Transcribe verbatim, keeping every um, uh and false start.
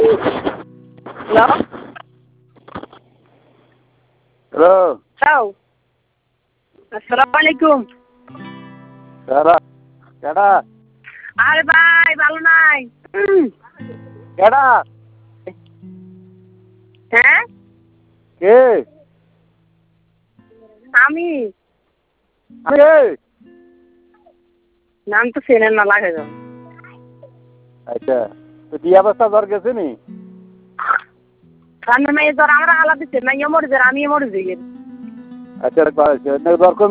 Hello hello hello আসসালামু আলাইকুম। কেডা কেডা আরে ভাই ভালো নাই। কেডা হ্যাঁ কে আমি কে নাম তো চেনেন না লাগে যাও। আচ্ছা তো বিয়া বাচ্চা জ্বর গেছে নি সামনে মেয়ে জ্বর আমরা আলাদা দিচ্ছে না মরে যার আমি মরে যাই। আচ্ছা জ্বর কম